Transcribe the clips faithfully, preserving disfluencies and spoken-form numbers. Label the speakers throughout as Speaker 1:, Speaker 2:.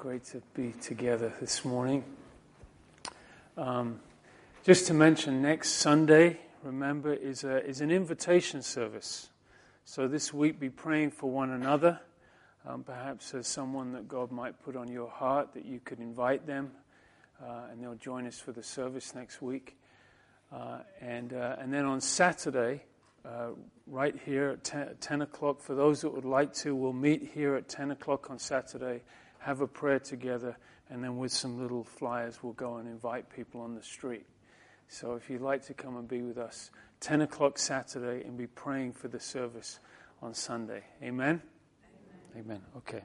Speaker 1: Great to be together this morning. Um, just to mention, next Sunday, remember, is a, is an invitation service. So this week, be praying for one another. Um, perhaps there's someone that God might put on your heart that you could invite them, uh, and they'll join us for the service next week. Uh, and uh, and then on Saturday, uh, right here at ten, ten o'clock, for those that would like to, we'll meet here at ten o'clock on Saturday, have a prayer together, and then with some little flyers, we'll go and invite people on the street. So if you'd like to come and be with us, ten o'clock Saturday, and be praying for the service on Sunday. Amen? Amen. Amen. Okay.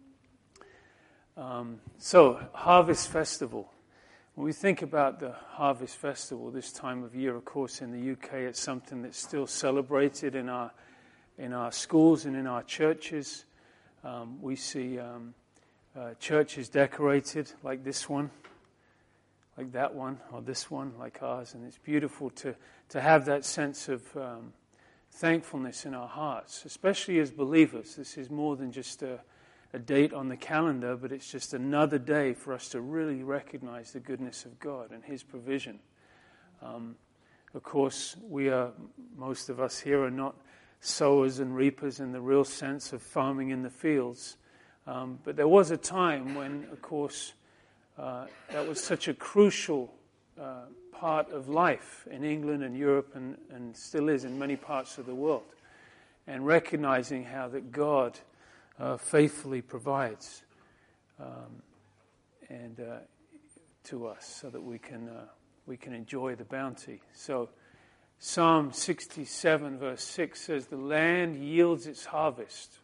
Speaker 1: Um, so, Harvest Festival. When we think about the Harvest Festival this time of year, of course, in the U K, it's something that's still celebrated in our in our schools and in our churches. Um, we see um, uh, churches decorated like this one, like that one, or this one, like ours, and it's beautiful to to have that sense of um, thankfulness in our hearts, especially as believers. This is more than just a a date on the calendar, but it's just another day for us to really recognize the goodness of God and His provision. Um, of course, we are, most of us here are not sowers and reapers in the real sense of farming in the fields. Um, but there was a time when, of course, uh, that was such a crucial uh, part of life in England and Europe, and, and still is in many parts of the world. And recognizing how that God Uh, faithfully provides um, and uh, to us, so that we can uh, we can enjoy the bounty. So, Psalm sixty-seven verse six says, "The land yields its harvest.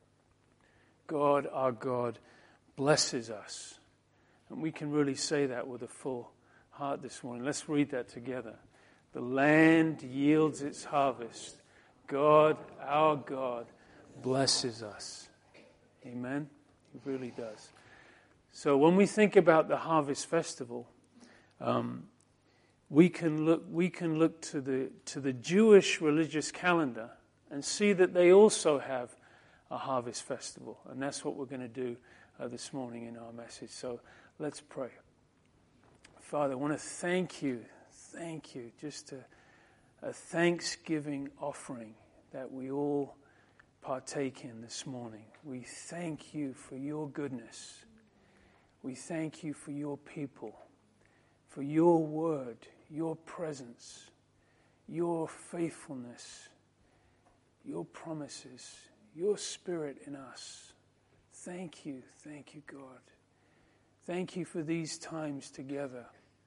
Speaker 1: God, our God, blesses us." And we can really say that with a full heart this morning. Let's read that together. The land yields its harvest. God, our God, blesses us. Amen? It really does. So when we think about the Harvest Festival, um, we can look we can look to the to the Jewish religious calendar and see that they also have a Harvest Festival, and that's what we're going to do uh, this morning in our message. So let's pray. Father, I want to thank you, thank you, just a, a thanksgiving offering that we all partake in this morning. We thank you for your goodness. We thank you for your people, for your word, your presence, your faithfulness, your promises, your spirit in us. Thank you, thank you, God. Thank you for these times together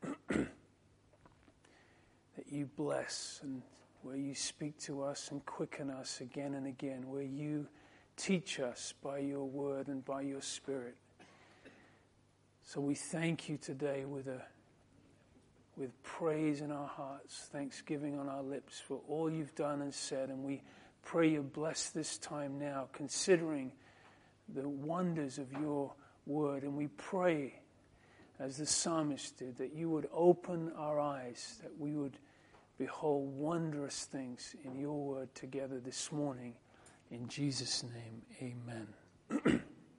Speaker 1: that you bless, and where you speak to us and quicken us again and again, where you teach us by your word and by your spirit. So we thank you today with a with praise in our hearts, thanksgiving on our lips for all you've done and said, and we pray you bless this time now, considering the wonders of your word, and we pray, as the psalmist did, that you would open our eyes, that we would behold wondrous things in your word together this morning. In Jesus' name, amen.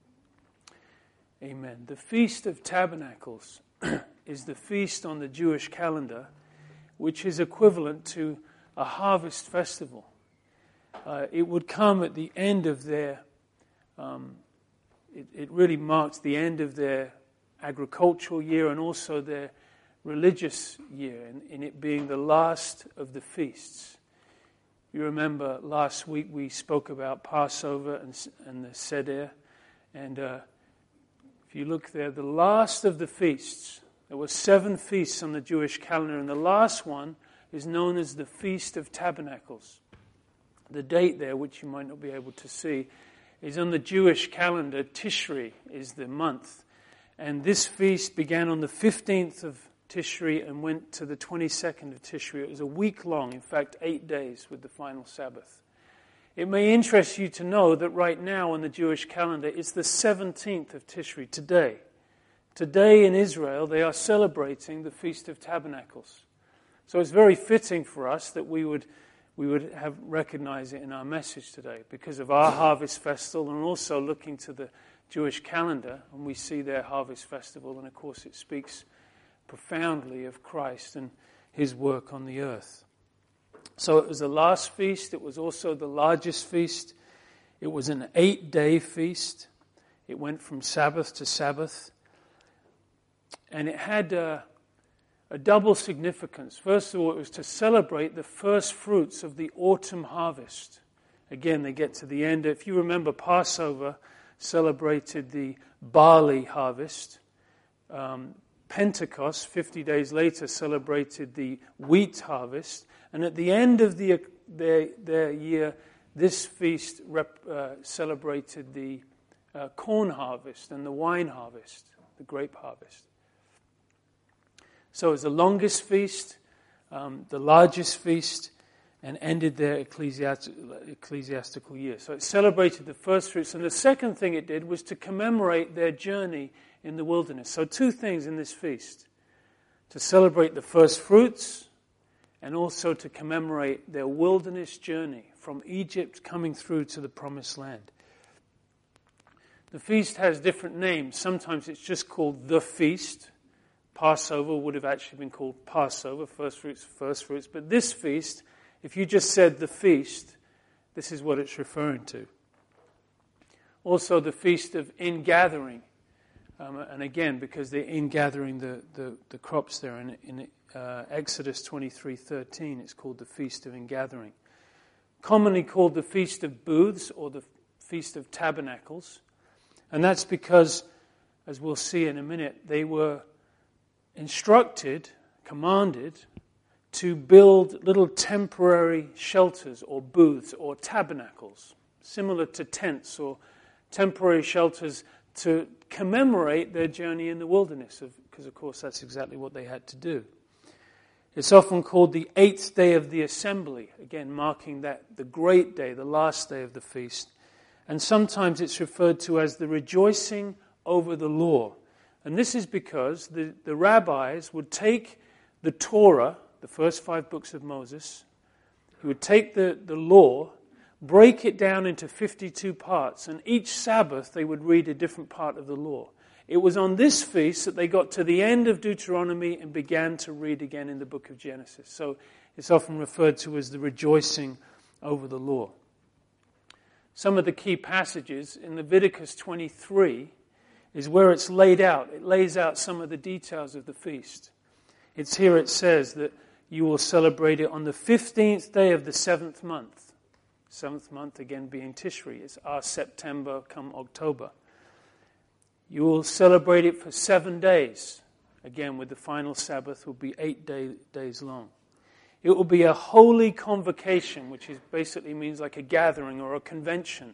Speaker 1: Amen. The Feast of Tabernacles is the feast on the Jewish calendar, which is equivalent to a harvest festival. Uh, it would come at the end of their, um, it, it really marks the end of their agricultural year and also their religious year, in, in it being the last of the feasts. You remember last week we spoke about Passover and, and the Seder, and uh, if you look there, the last of the feasts, there were seven feasts on the Jewish calendar, and the last one is known as the Feast of Tabernacles. The date there, which you might not be able to see, is on the Jewish calendar. Tishri is the month, and this feast began on the fifteenth of Tishri and went to the twenty-second of Tishri. It was a week long, in fact, eight days with the final Sabbath. It may interest you to know that right now on the Jewish calendar, it's the seventeenth of Tishri, today. Today in Israel, they are celebrating the Feast of Tabernacles. So it's very fitting for us that we would we would have recognize it in our message today because of our harvest festival, and also looking to the Jewish calendar, and we see their harvest festival, and of course it speaks profoundly of Christ and his work on the earth. So it was the last feast. It was also the largest feast. It was an eight-day feast. It went from Sabbath to Sabbath. And it had a, a double significance. First of all, it was to celebrate the first fruits of the autumn harvest. Again, they get to the end. If you remember, Passover celebrated the barley harvest. Um, Pentecost, fifty days later, celebrated the wheat harvest. And at the end of the, their, their year, this feast rep, uh, celebrated the uh, corn harvest and the wine harvest, the grape harvest. So it was the longest feast, um, the largest feast, and ended their ecclesiastical, ecclesiastical year. So it celebrated the first fruits. And the second thing it did was to commemorate their journey in the wilderness. So two things in this feast: to celebrate the first fruits, and also to commemorate their wilderness journey from Egypt coming through to the Promised Land. The feast has different names. Sometimes it's just called the feast. Passover would have actually been called Passover, first fruits, first fruits. But this feast, if you just said the feast, this is what it's referring to. Also the feast of ingathering. Um, and again, because they're ingathering the, the, the crops there in, in uh, Exodus twenty-three thirteen, it's called the Feast of Ingathering. Commonly called the Feast of Booths or the Feast of Tabernacles. And that's because, as we'll see in a minute, they were instructed, commanded, to build little temporary shelters or booths or tabernacles, similar to tents or temporary shelters to commemorate their journey in the wilderness, because of course that's exactly what they had to do. It's often called the eighth day of the assembly, again marking that the great day, the last day of the feast. And sometimes it's referred to as the rejoicing over the law. And this is because the, the rabbis would take the Torah, the first five books of Moses, he would take the, the law, break it down into fifty-two parts, and each Sabbath they would read a different part of the law. It was on this feast that they got to the end of Deuteronomy and began to read again in the book of Genesis. So it's often referred to as the rejoicing over the law. Some of the key passages in Leviticus twenty-three is where it's laid out. It lays out some of the details of the feast. It's here it says that you will celebrate it on the fifteenth day of the seventh month. Seventh month again being Tishri. It's our September come October. You will celebrate it for seven days. Again, with the final Sabbath will be eight day, days long. It will be a holy convocation, which is basically means like a gathering or a convention.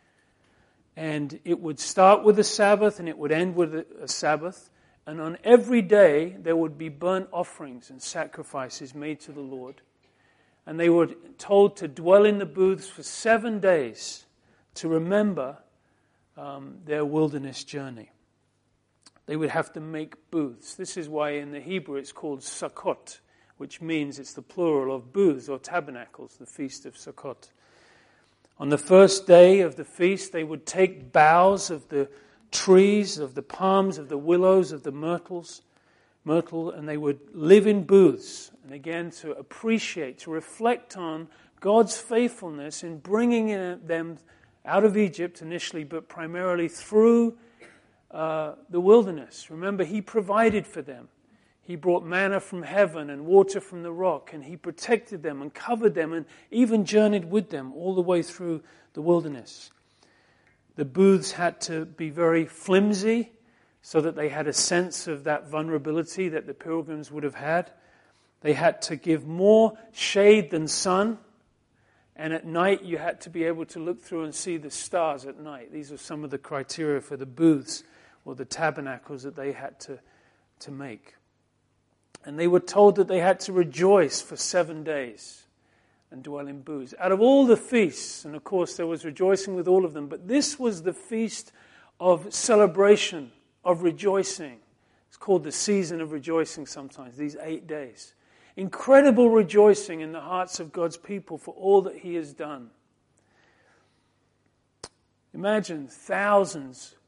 Speaker 1: And it would start with a Sabbath and it would end with a, a Sabbath. And on every day there would be burnt offerings and sacrifices made to the Lord. And they were told to dwell in the booths for seven days to remember um, their wilderness journey. They would have to make booths. This is why in the Hebrew it's called Sukkot, which means it's the plural of booths or tabernacles, the Feast of Sukkot. On the first day of the feast, they would take boughs of the trees, of the palms, of the willows, of the myrtles, myrtle, and they would live in booths. And again, to appreciate, to reflect on God's faithfulness in bringing them out of Egypt initially, but primarily through uh, the wilderness. Remember, He provided for them. He brought manna from heaven and water from the rock, and He protected them and covered them and even journeyed with them all the way through the wilderness. The booths had to be very flimsy so that they had a sense of that vulnerability that the pilgrims would have had. They had to give more shade than sun, and at night you had to be able to look through and see the stars at night. These are some of the criteria for the booths or the tabernacles that they had to, to make. And they were told that they had to rejoice for seven days and dwell in booths. Out of all the feasts, and of course there was rejoicing with all of them, but this was the feast of celebration, of rejoicing. It's called the season of rejoicing sometimes, these eight days. Incredible rejoicing in the hearts of God's people for all that He has done. Imagine thousands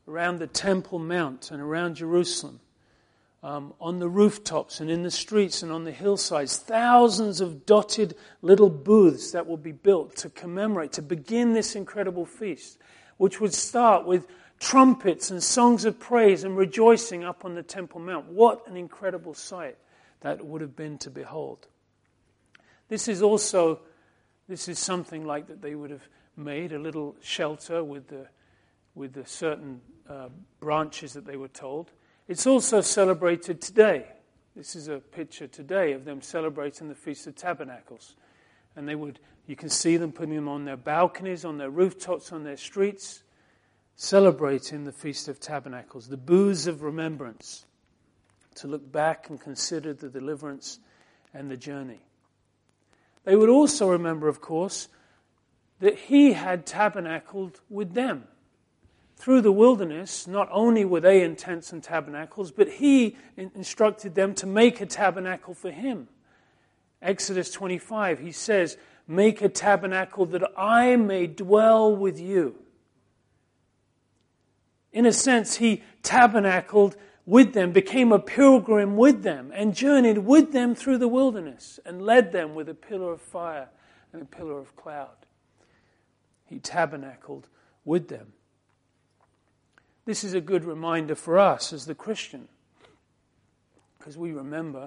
Speaker 1: around the Temple Mount and around Jerusalem, um, on the rooftops and in the streets and on the hillsides, thousands of dotted little booths that will be built to commemorate, to begin this incredible feast, which would start with trumpets and songs of praise and rejoicing up on the Temple Mount. What an incredible sight that would have been to behold. This is also, this is something like that they would have made, a little shelter with the with the certain uh, branches that they were told. It's also celebrated today. This is a picture today of them celebrating the Feast of Tabernacles. And they would, you can see them putting them on their balconies, on their rooftops, on their streets, celebrating the Feast of Tabernacles, the booths of remembrance, to look back and consider the deliverance and the journey. They would also remember, of course, that he had tabernacled with them. Through the wilderness, not only were they in tents and tabernacles, but he instructed them to make a tabernacle for him. Exodus twenty-five, he says, "Make a tabernacle that I may dwell with you." In a sense, he tabernacled with them, became a pilgrim with them, and journeyed with them through the wilderness, and led them with a pillar of fire and a pillar of cloud. He tabernacled with them. This is a good reminder for us as the Christian, because we remember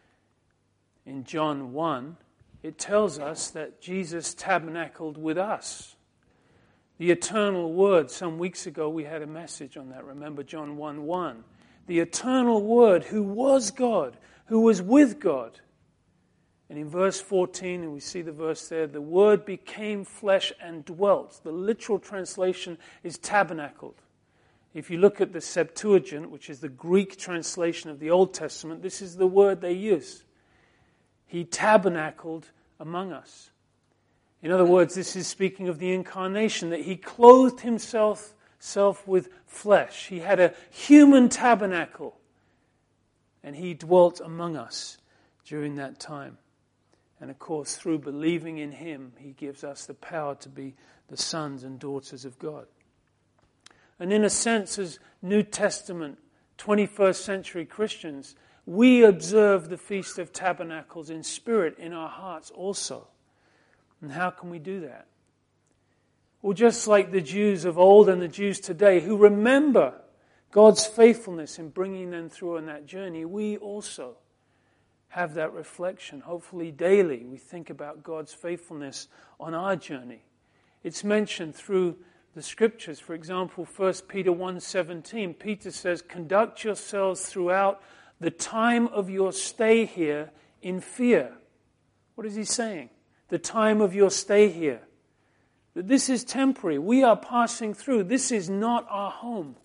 Speaker 1: in John one, it tells us that Jesus tabernacled with us. The eternal Word, some weeks ago we had a message on that, remember John one one. The eternal Word who was God, who was with God. And in verse fourteen, and we see the verse there, the Word became flesh and dwelt. The literal translation is tabernacled. If you look at the Septuagint, which is the Greek translation of the Old Testament, this is the word they use. He tabernacled among us. In other words, this is speaking of the incarnation, that he clothed himself self with flesh. He had a human tabernacle, and he dwelt among us during that time. And of course, through believing in him, he gives us the power to be the sons and daughters of God. And in a sense, as New Testament, twenty-first century Christians, we observe the Feast of Tabernacles in spirit in our hearts also. And how can we do that? Well, just like the Jews of old and the Jews today who remember God's faithfulness in bringing them through on that journey, we also have that reflection. Hopefully daily we think about God's faithfulness on our journey. It's mentioned through the Scriptures. For example, First Peter one seventeen, Peter says, "Conduct yourselves throughout the time of your stay here in fear." What is he saying? The time of your stay here. That this is temporary. We are passing through. This is not our home.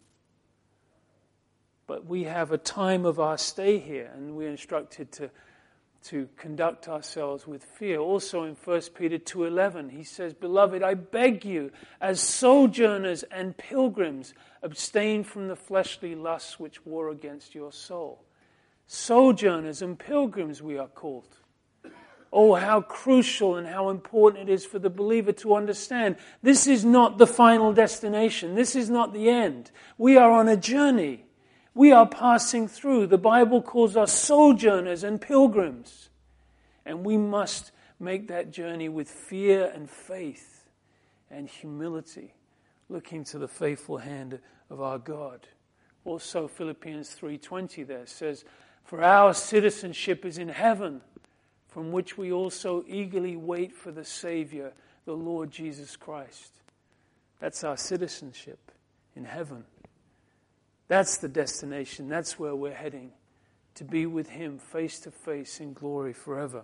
Speaker 1: But we have a time of our stay here, and we're instructed to, to conduct ourselves with fear. Also in First Peter two eleven, he says, "Beloved, I beg you, as sojourners and pilgrims, abstain from the fleshly lusts which war against your soul." Sojourners and pilgrims we are called. Oh, how crucial and how important it is for the believer to understand this is not the final destination. This is not the end. We are on a journey. We are passing through. The Bible calls us sojourners and pilgrims. And we must make that journey with fear and faith and humility, looking to the faithful hand of our God. Also, Philippians three twenty there says, "For our citizenship is in heaven, from which we also eagerly wait for the Savior, the Lord Jesus Christ." That's our citizenship in heaven. That's the destination. That's where we're heading, to be with him face to face in glory forever.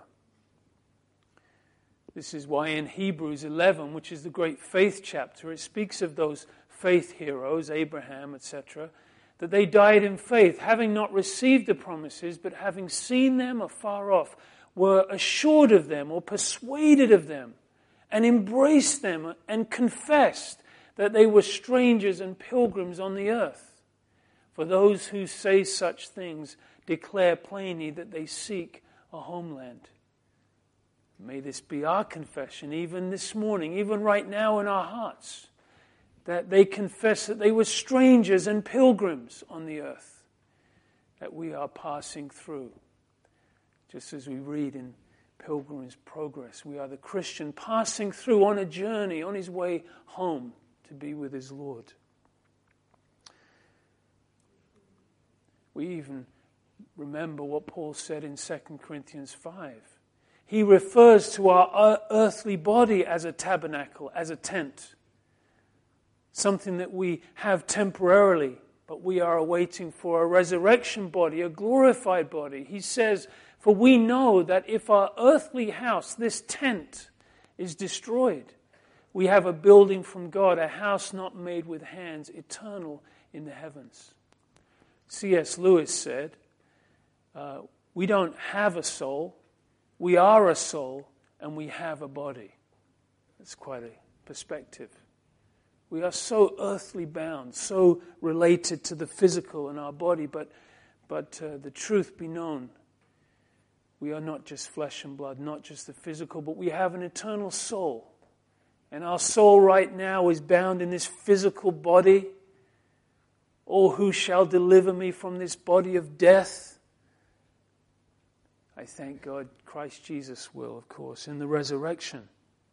Speaker 1: This is why in Hebrews eleven, which is the great faith chapter, it speaks of those faith heroes, Abraham, et cetera, that they died in faith, having not received the promises, but having seen them afar off, were assured of them or persuaded of them, and embraced them and confessed that they were strangers and pilgrims on the earth. For those who say such things declare plainly that they seek a homeland. May this be our confession, even this morning, even right now in our hearts. that they confess that they were strangers and pilgrims on the earth that we are passing through. Just as we read in Pilgrim's Progress, we are the Christian passing through on a journey, on his way home to be with his Lord. We even remember what Paul said in Second Corinthians five. He refers to our earthly body as a tabernacle, as a tent. Something that we have temporarily, but we are awaiting for a resurrection body, a glorified body. He says, for we know that if our earthly house, this tent, is destroyed, we have a building from God, a house not made with hands, eternal in the heavens. C S Lewis said, uh, we don't have a soul, we are a soul, and we have a body. That's quite a perspective. We are so earthly bound, so related to the physical in our body, but, but uh, the truth be known, we are not just flesh and blood, not just the physical, but we have an eternal soul. And our soul right now is bound in this physical body. Oh, who shall deliver me from this body of death? I thank God Christ Jesus will, of course, in the resurrection.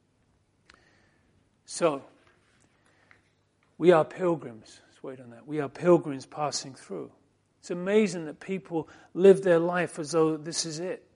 Speaker 1: So, we are pilgrims. Let's wait on that. We are pilgrims passing through. It's amazing that people live their life as though this is it.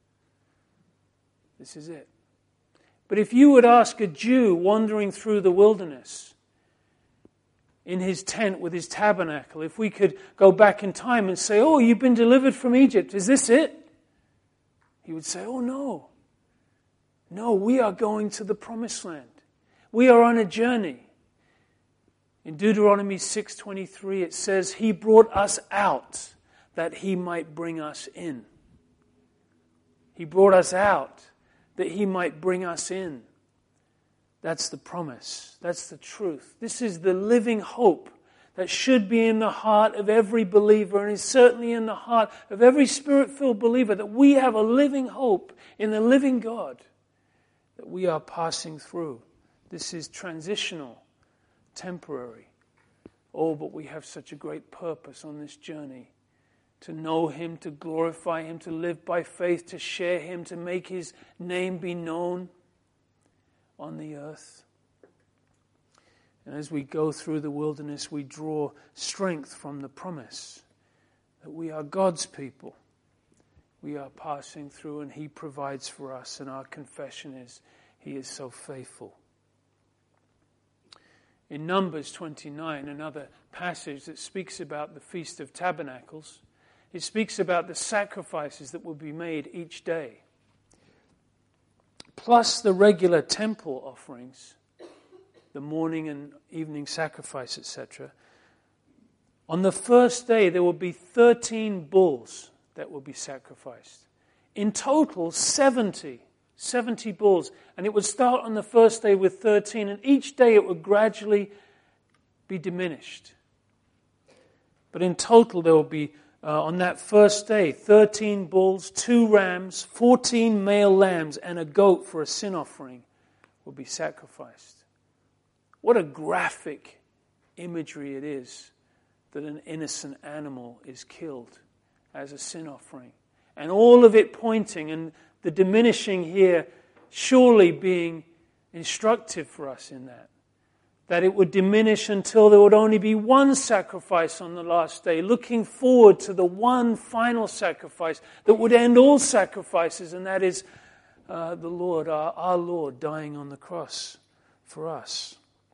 Speaker 1: This is it. But if you would ask a Jew wandering through the wilderness, in his tent with his tabernacle, if we could go back in time and say, oh, you've been delivered from Egypt, is this it? He would say, oh no. No, we are going to the promised land. We are on a journey. In Deuteronomy six twenty-three it says, he brought us out that he might bring us in. He brought us out that he might bring us in. That's the promise. That's the truth. This is the living hope that should be in the heart of every believer, and is certainly in the heart of every Spirit-filled believer, that we have a living hope in the living God that we are passing through. This is transitional, temporary. Oh, but we have such a great purpose on this journey. To know him, to glorify him, to live by faith, to share him, to make his name be known on the earth. And as we go through the wilderness, we draw strength from the promise that we are God's people. We are passing through and he provides for us, and our confession is he is so faithful. In Numbers twenty-nine, another passage that speaks about the Feast of Tabernacles, it speaks about the sacrifices that will be made each day, plus the regular temple offerings, the morning and evening sacrifice, et cetera. On the first day, there will be thirteen bulls that will be sacrificed. In total, seventy. seventy bulls. And it would start on the first day with thirteen, and each day it would gradually be diminished. But in total, there will be, uh, on that first day, thirteen bulls, two rams, fourteen male lambs, and a goat for a sin offering will be sacrificed. What a graphic imagery it is that an innocent animal is killed as a sin offering. And all of it pointing, and the diminishing here surely being instructive for us in that. That it would diminish until there would only be one sacrifice on the last day, looking forward to the one final sacrifice that would end all sacrifices, and that is uh, the Lord, our, our Lord, dying on the cross for us.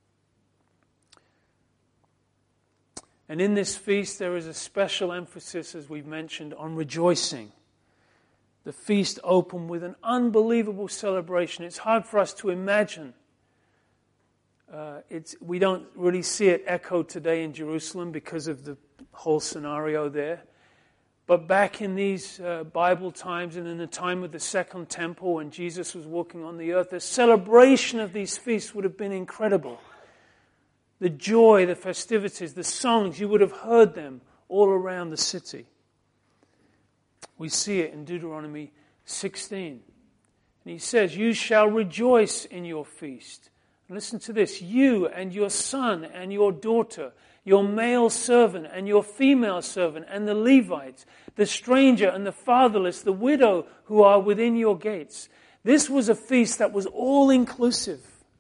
Speaker 1: And in this feast there is a special emphasis, as we've mentioned, on rejoicing. The feast opened with an unbelievable celebration. It's hard for us to imagine. Uh, it's, we don't really see it echoed today in Jerusalem because of the whole scenario there. But back in these uh, Bible times, and in the time of the Second Temple when Jesus was walking on the earth, the celebration of these feasts would have been incredible. The joy, the festivities, the songs, you would have heard them all around the city. We see it in Deuteronomy sixteen. And he says, you shall rejoice in your feast Listen to this. You and your son and your daughter, your male servant and your female servant, and the Levites, the stranger and the fatherless, the widow who are within your gates. This was a feast that was all-inclusive.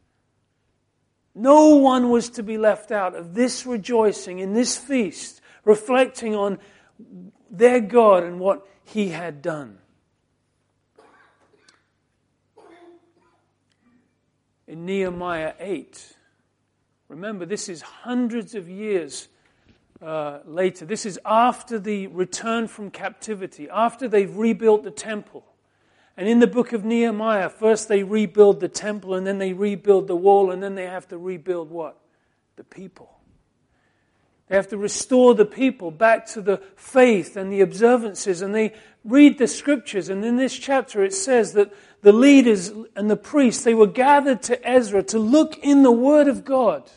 Speaker 1: No one was to be left out of this rejoicing in this feast, reflecting on their God and what He had done. In Nehemiah eight, remember this is hundreds of years uh, later. This is after the return from captivity, after they've rebuilt the temple. And in the book of Nehemiah, first they rebuild the temple, and then they rebuild the wall, and then they have to rebuild what? The people. They have to restore the people back to the faith and the observances, and they read the scriptures. And in this chapter it says that the leaders and the priests, they were gathered to Ezra to look in the Word of God.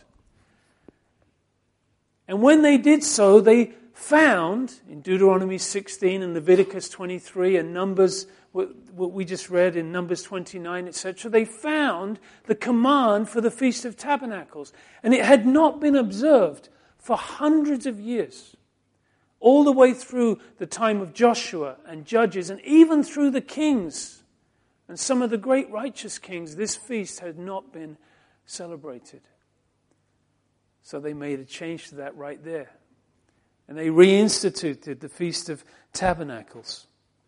Speaker 1: And when they did so, they found, in Deuteronomy sixteen and Leviticus twenty-three and Numbers, what we just read in Numbers twenty-nine, et cetera, they found the command for the Feast of Tabernacles. And it had not been observed for hundreds of years. All the way through the time of Joshua and Judges, and even through the kings and some of the great righteous kings, this feast had not been celebrated. So they made a change to that right there. And they reinstituted the Feast of Tabernacles.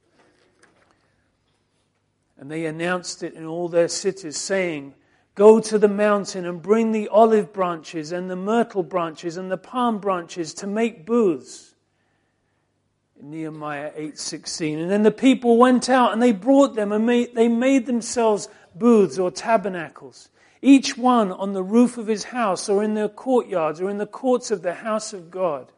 Speaker 1: And they announced it in all their cities, saying, "Go to the mountain and bring the olive branches and the myrtle branches and the palm branches to make booths." In Nehemiah eight sixteen. And then the people went out and they brought them and made, they made themselves booths or tabernacles, each one on the roof of his house or in their courtyards or in the courts of the house of God.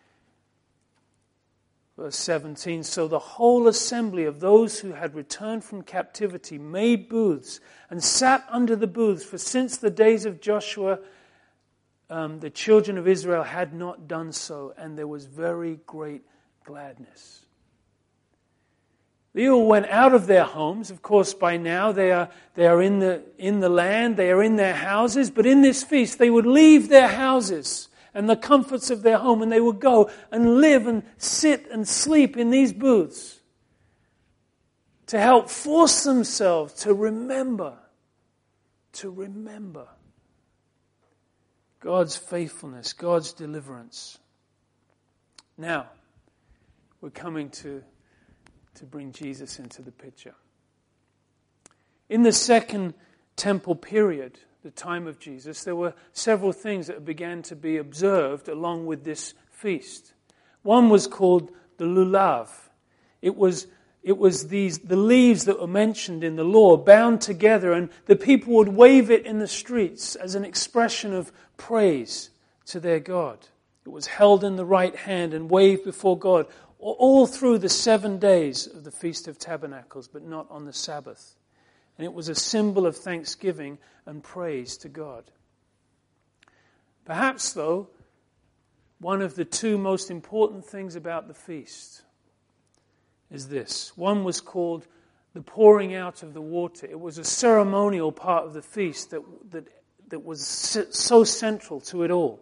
Speaker 1: Verse seventeen, so the whole assembly of those who had returned from captivity made booths and sat under the booths, for since the days of Joshua, um, the children of Israel had not done so, and there was very great gladness. They all went out of their homes. Of course, by now they are they are in the in the land, they are in their houses, but in this feast they would leave their houses and the comforts of their home, and they would go and live and sit and sleep in these booths to help force themselves to remember, to remember God's faithfulness, God's deliverance. Now, we're coming to, to bring Jesus into the picture. In the second temple period, the time of Jesus, there were several things that began to be observed along with this feast. One was called the lulav. It was it was these the leaves that were mentioned in the law bound together, and the people would wave it in the streets as an expression of praise to their God. It was held in the right hand and waved before God all through the seven days of the Feast of Tabernacles, but not on the Sabbath. And it was a symbol of thanksgiving and praise to God. Perhaps, though, one of the two most important things about the feast is this. One was called the pouring out of the water. It was a ceremonial part of the feast that, that, that was so central to it all.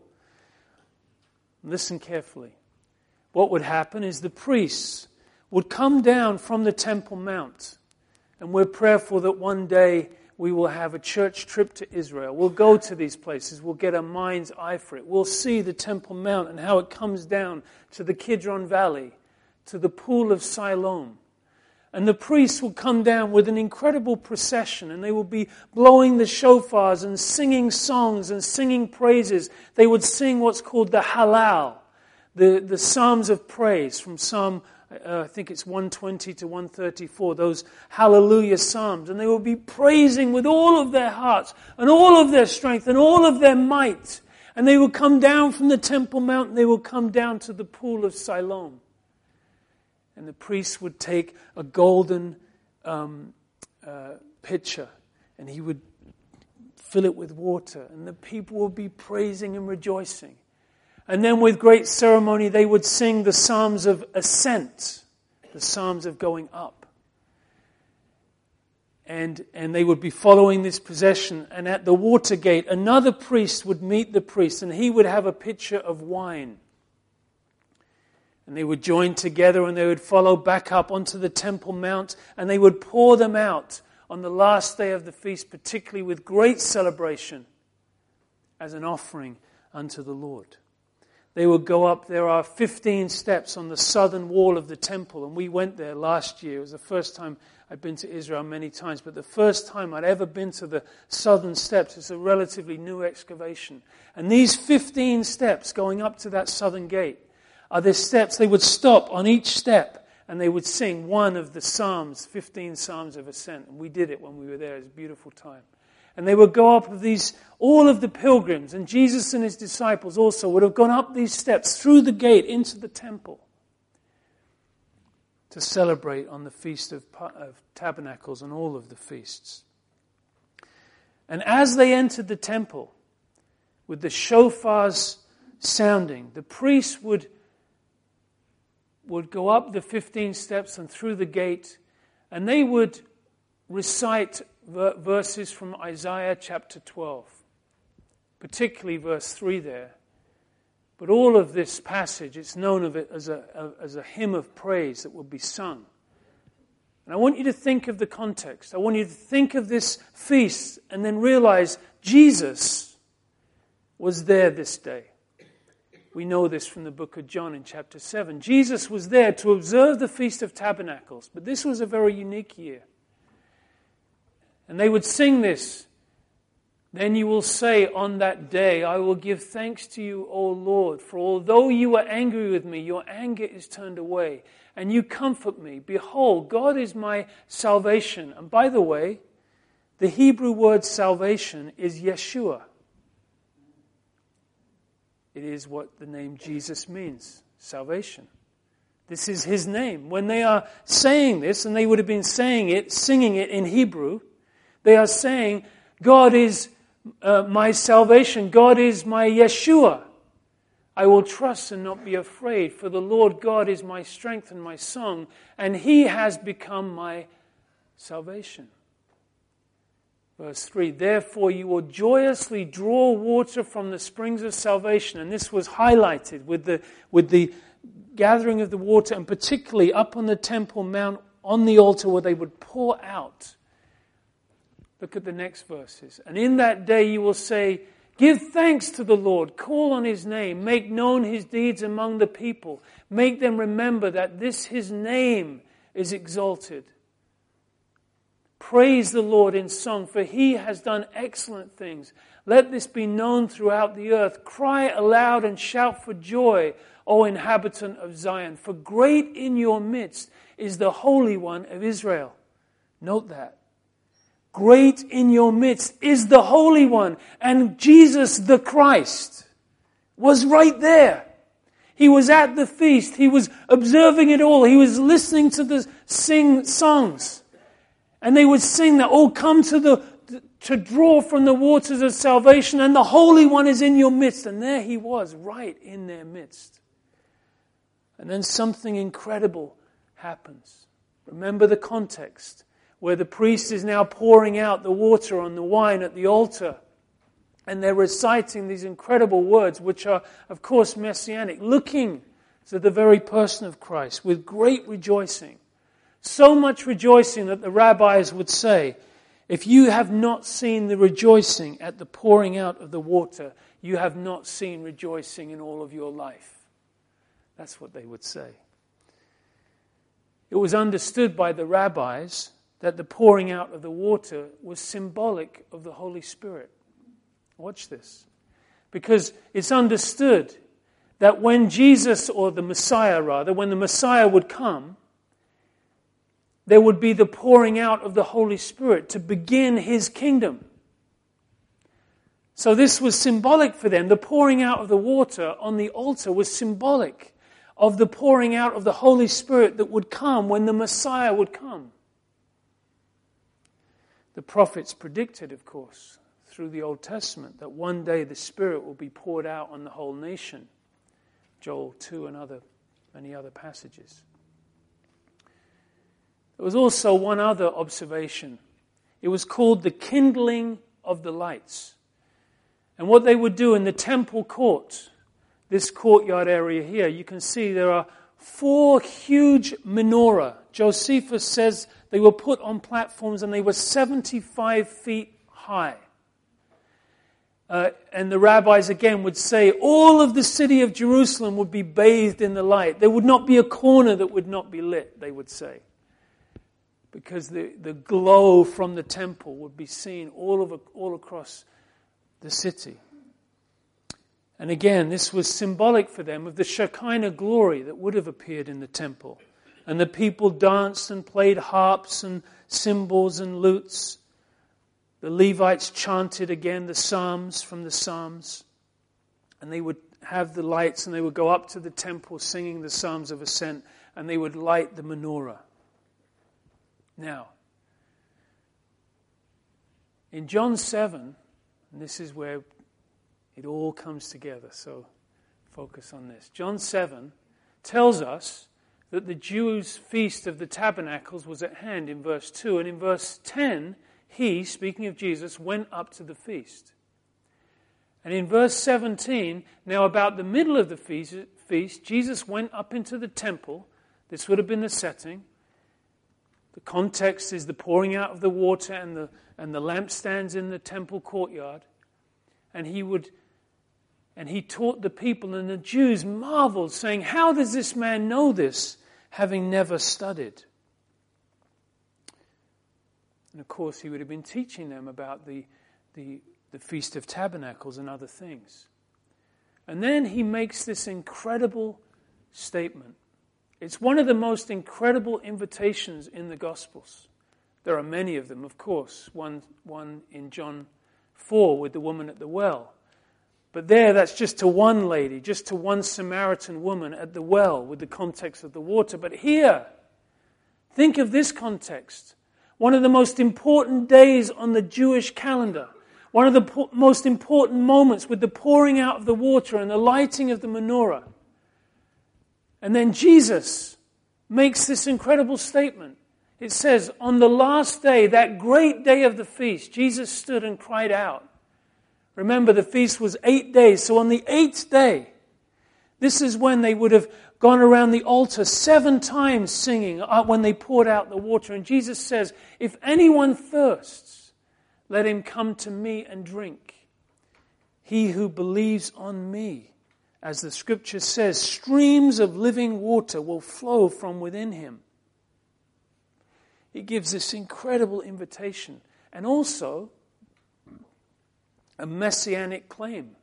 Speaker 1: Listen carefully. What would happen is the priests would come down from the Temple Mount. And we're prayerful that one day we will have a church trip to Israel. We'll go to these places. We'll get a mind's eye for it. We'll see the Temple Mount and how it comes down to the Kidron Valley, to the Pool of Siloam. And the priests will come down with an incredible procession, and they will be blowing the shofars and singing songs and singing praises. They would sing what's called the Hallel, the, the Psalms of praise from Psalm Uh, I think it's one twenty to one thirty-four, those hallelujah psalms. And they will be praising with all of their hearts and all of their strength and all of their might. And they will come down from the Temple Mount and they will come down to the Pool of Siloam. And the priest would take a golden um, uh, pitcher and he would fill it with water. And the people would be praising and rejoicing. And then with great ceremony, they would sing the Psalms of Ascent, the Psalms of going up. And, and they would be following this procession. And at the water gate, another priest would meet the priest, and he would have a pitcher of wine. And they would join together, and they would follow back up onto the Temple Mount, and they would pour them out on the last day of the feast, particularly with great celebration, as an offering unto the Lord. They would go up. There are fifteen steps on the southern wall of the temple, and we went there last year. It was the first time I've been to Israel many times, but the first time I'd ever been to the southern steps. It's a relatively new excavation. And these fifteen steps going up to that southern gate are the steps. They would stop on each step and they would sing one of the psalms, fifteen psalms of ascent. And we did it when we were there. It was a beautiful time. And they would go up these, all of the pilgrims, and Jesus and his disciples also would have gone up these steps through the gate into the temple to celebrate on the Feast of, of Tabernacles and all of the feasts. And as they entered the temple, with the shofars sounding, the priests would, would go up the fifteen steps and through the gate, and they would recite verses from Isaiah chapter twelve, particularly verse three there. But all of this passage, it's known of it as a, a, as a hymn of praise that will be sung. And I want you to think of the context. I want you to think of this feast and then realize Jesus was there this day. We know this from the book of John in chapter seven. Jesus was there to observe the Feast of Tabernacles, but this was a very unique year. And they would sing this. Then you will say on that day, I will give thanks to you, O Lord, for although you were angry with me, your anger is turned away, and you comfort me. Behold, God is my salvation. And by the way, the Hebrew word salvation is Yeshua. It is what the name Jesus means, salvation. This is his name. When they are saying this, and they would have been saying it, singing it in Hebrew, they are saying, God is uh, my salvation. God is my Yeshua. I will trust and not be afraid, for the Lord God is my strength and my song, and he has become my salvation. Verse three, therefore you will joyously draw water from the springs of salvation. And this was highlighted with the, with the gathering of the water, and particularly up on the Temple Mount, on the altar where they would pour out. Look at the next verses. And in that day you will say, give thanks to the Lord, call on his name, make known his deeds among the people. Make them remember that this his name is exalted. Praise the Lord in song, for he has done excellent things. Let this be known throughout the earth. Cry aloud and shout for joy, O inhabitant of Zion, for great in your midst is the Holy One of Israel. Note that. Great in your midst is the Holy One. And Jesus the Christ was right there. He was at the feast. He was observing it all. He was listening to the sing songs. And they would sing that, oh, come to the to draw from the waters of salvation, and the Holy One is in your midst. And there he was, right in their midst. And then something incredible happens. Remember the context, where the priest is now pouring out the water on the wine at the altar. And they're reciting these incredible words, which are, of course, messianic, looking to the very person of Christ with great rejoicing. So much rejoicing that the rabbis would say, if you have not seen the rejoicing at the pouring out of the water, you have not seen rejoicing in all of your life. That's what they would say. It was understood by the rabbis that the pouring out of the water was symbolic of the Holy Spirit. Watch this. Because it's understood that when Jesus, or the Messiah rather, when the Messiah would come, there would be the pouring out of the Holy Spirit to begin his kingdom. So this was symbolic for them. The pouring out of the water on the altar was symbolic of the pouring out of the Holy Spirit that would come when the Messiah would come. The prophets predicted, of course, through the Old Testament, that one day the Spirit will be poured out on the whole nation. Joel two and other many other passages. There was also one other observation It was called the kindling of the lights. And what they would do in the temple court, this courtyard area here, you can see there are four huge menorah. Josephus says they were put on platforms and they were seventy-five feet high. Uh, and the rabbis again would say all of the city of Jerusalem would be bathed in the light. There would not be a corner that would not be lit, they would say. Because the, the glow from the temple would be seen all over, all across the city. And again, this was symbolic for them of the Shekinah glory that would have appeared in the temple. And the people danced and played harps and cymbals and lutes. The Levites chanted again the psalms from the Psalms. And they would have the lights and they would go up to the temple singing the Psalms of Ascent. And they would light the menorah. Now, in John seven, and this is where it all comes together, so focus on this. John seven tells us that the Jews' feast of the tabernacles was at hand in verse two. And in verse ten, he, speaking of Jesus, went up to the feast. And in verse seventeen, now about the middle of the feast, feast, Jesus went up into the temple. This would have been the setting. The context is the pouring out of the water and the and the lampstands in the temple courtyard. And he would and he taught the people, and the Jews marveled, saying, "How does this man know this, having never studied?" And of course, he would have been teaching them about the, the, the Feast of Tabernacles and other things. And then he makes this incredible statement. It's one of the most incredible invitations in the Gospels. There are many of them, of course. One, one in John four with the woman at the well. But there, that's just to one lady, just to one Samaritan woman at the well with the context of the water. But here, think of this context. One of the most important days on the Jewish calendar. One of the po- most important moments with the pouring out of the water and the lighting of the menorah. And then Jesus makes this incredible statement. It says, on the last day, that great day of the feast, Jesus stood and cried out. Remember, the feast was eight days. So on the eighth day, this is when they would have gone around the altar seven times singing when they poured out the water. And Jesus says, if anyone thirsts, let him come to me and drink. He who believes on me, as the scripture says, streams of living water will flow from within him. He gives this incredible invitation and also a messianic claim.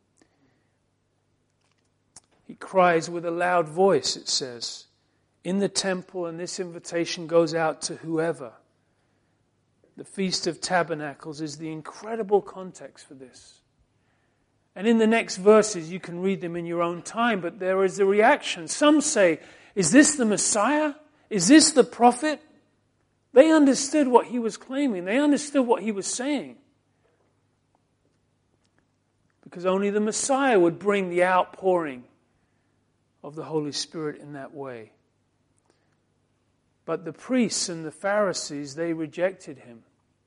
Speaker 1: He cries with a loud voice, it says, in the temple, and this invitation goes out to whoever. The Feast of Tabernacles is the incredible context for this. And in the next verses, you can read them in your own time, but there is a reaction. Some say, is this the Messiah? Is this the prophet? They understood what he was claiming. They understood what he was saying. Because only the Messiah would bring the outpouring of the Holy Spirit in that way. But the priests and the Pharisees, they rejected him.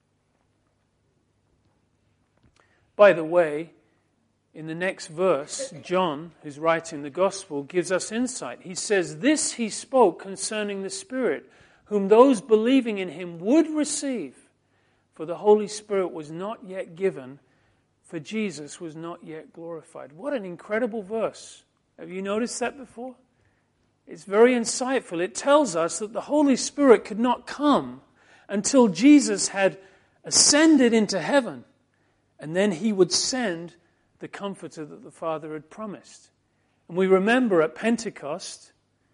Speaker 1: By the way, in the next verse, John, who's writing the Gospel, gives us insight. He says, this he spoke concerning the Spirit, whom those believing in him would receive. For the Holy Spirit was not yet given, for Jesus was not yet glorified. What an incredible verse. Have you noticed that before? It's very insightful. It tells us that the Holy Spirit could not come until Jesus had ascended into heaven. And then he would send the Comforter that the Father had promised. And we remember at Pentecost,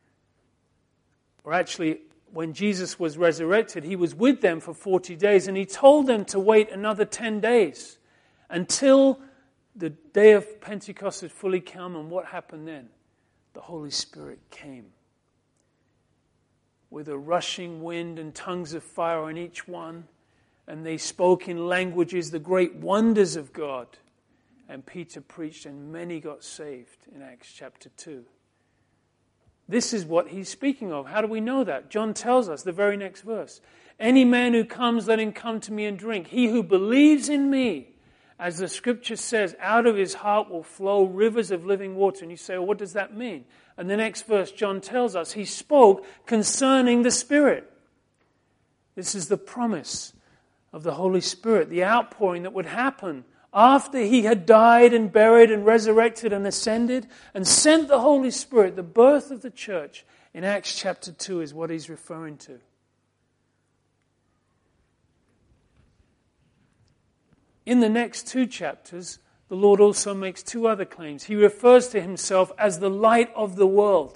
Speaker 1: or actually when Jesus was resurrected, he was with them for forty days. And he told them to wait another ten days until the day of Pentecost had fully come. And what happened then? The Holy Spirit came with a rushing wind and tongues of fire on each one. And they spoke in languages, the great wonders of God. And Peter preached and many got saved in Acts chapter two. This is what he's speaking of. How do we know that? John tells us, the very next verse. Any man who comes, let him come to me and drink. He who believes in me, as the scripture says, out of his heart will flow rivers of living water. And you say, well, what does that mean? And the next verse, John tells us, he spoke concerning the Spirit. This is the promise of the Holy Spirit, the outpouring that would happen after he had died and buried and resurrected and ascended and sent the Holy Spirit. The birth of the church in Acts chapter two is what he's referring to. In the next two chapters, the Lord also makes two other claims. He refers to himself as the light of the world.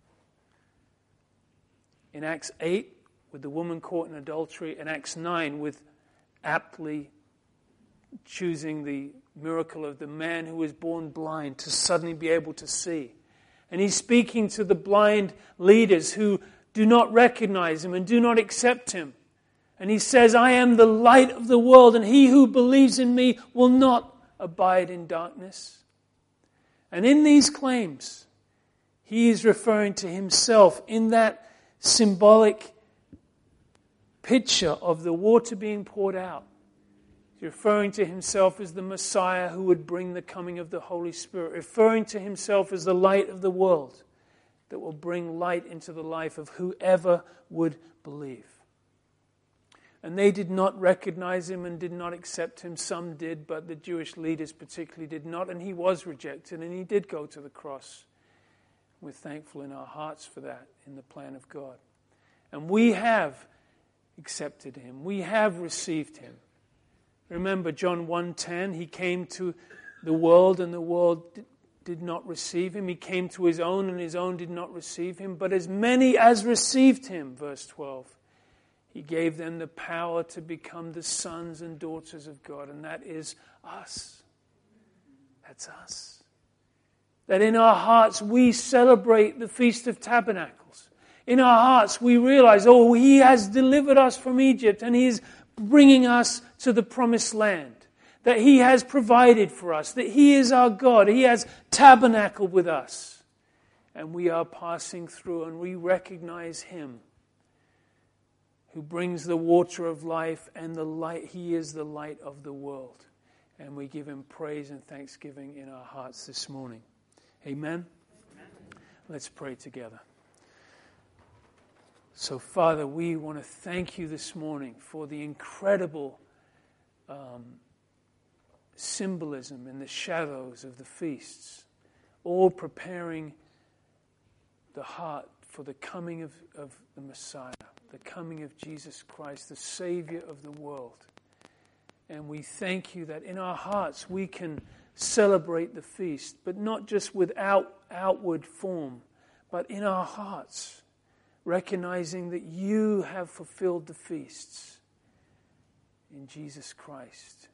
Speaker 1: In Acts eight, with the woman caught in adultery, and Acts nine, with aptly choosing the miracle of the man who was born blind to suddenly be able to see. And he's speaking to the blind leaders who do not recognize him and do not accept him. And he says, I am the light of the world, and he who believes in me will not abide in darkness. And in these claims, he is referring to himself in that symbolic picture of the water being poured out. He's referring to himself as the Messiah who would bring the coming of the Holy Spirit, referring to himself as the light of the world that will bring light into the life of whoever would believe. And they did not recognize him and did not accept him. Some did, but the Jewish leaders particularly did not. And he was rejected, and he did go to the cross. We're thankful in our hearts for that in the plan of God. And we have accepted him. We have received him. Remember John one ten, he came to the world and the world did not receive him. He came to his own and his own did not receive him. But as many as received him, verse twelve, he gave them the power to become the sons and daughters of God. And that is us. That's us. That in our hearts we celebrate the Feast of Tabernacles. In our hearts we realize, oh, he has delivered us from Egypt and he is bringing us to the promised land. That he has provided for us. That he is our God. He has tabernacled with us. And we are passing through and we recognize him who brings the water of life and the light. He is the light of the world. And we give him praise and thanksgiving in our hearts this morning. Amen? Amen. Let's pray together. So, Father, we want to thank you this morning for the incredible um, symbolism in the shadows of the feasts, all preparing the heart for the coming of, of the Messiah, the coming of Jesus Christ, the Savior of the world. And we thank you that in our hearts we can celebrate the feast, but not just without outward form, but in our hearts, recognizing that you have fulfilled the feasts in Jesus Christ.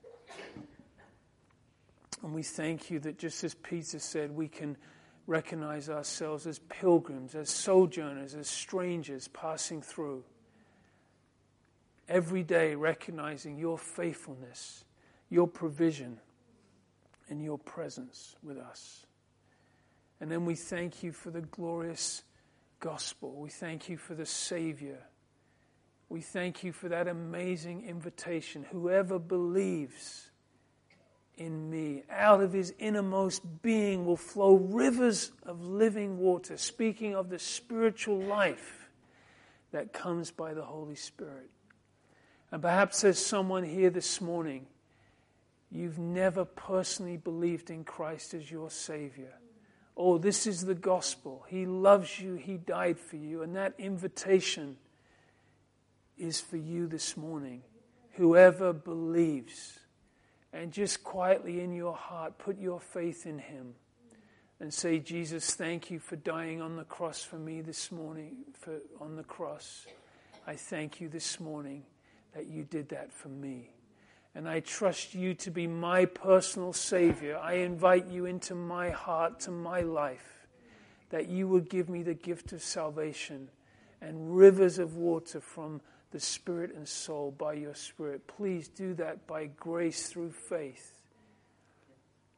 Speaker 1: And we thank you that just as Peter said, we can recognize ourselves as pilgrims, as sojourners, as strangers passing through. Every day recognizing your faithfulness, your provision, and your presence with us. And then we thank you for the glorious gospel. We thank you for the Savior. We thank you for that amazing invitation. Whoever believes in me, out of his innermost being will flow rivers of living water, speaking of the spiritual life that comes by the Holy Spirit. And perhaps there's someone here this morning, you've never personally believed in Christ as your Savior. Oh, this is the gospel. He loves you. He died for you. And that invitation is for you this morning. Whoever believes. And just quietly in your heart, put your faith in him. And say, Jesus, thank you for dying on the cross for me this morning, for, on the cross. I thank you this morning that you did that for me. And I trust you to be my personal Savior. I invite you into my heart, to my life, that you would give me the gift of salvation and rivers of water from the spirit and soul by your Spirit. Please do that by grace through faith.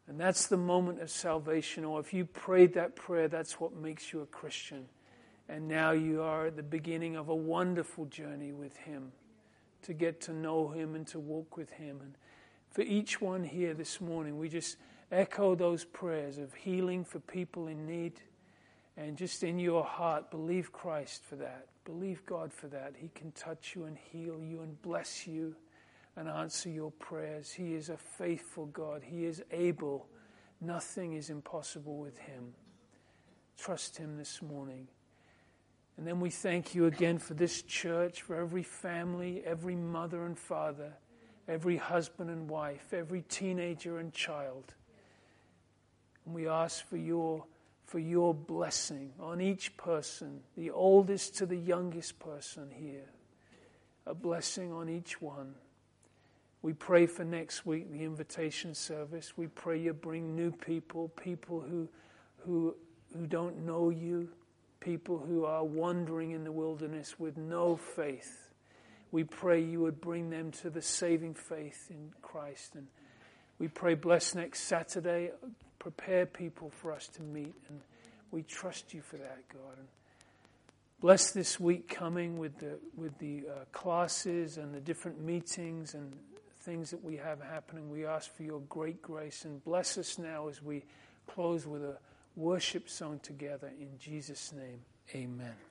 Speaker 1: And that's the moment of salvation. Or if you prayed that prayer, that's what makes you a Christian. And now you are at the beginning of a wonderful journey with Him, to get to know Him and to walk with Him. And for each one here this morning, we just echo those prayers of healing for people in need. And just in your heart, believe Christ for that. Believe God for that. He can touch you and heal you and bless you and answer your prayers. He is a faithful God. He is able. Nothing is impossible with Him. Trust Him this morning. And then we thank you again for this church, for every family, every mother and father, every husband and wife, every teenager and child. And we ask for your, for your blessing on each person, the oldest to the youngest person here. A blessing on each one. We pray for next week, the invitation service. We pray you bring new people, people who, who, who don't know you, people who are wandering in the wilderness with no faith. We pray you would bring them to the saving faith in Christ. And we pray bless next Saturday. Prepare people for us to meet. And we trust you for that, God. And bless this week coming with the, with the uh, classes and the different meetings and things that we have happening. We ask for your great grace, and bless us now as we close with a worship song together. In Jesus' name, amen.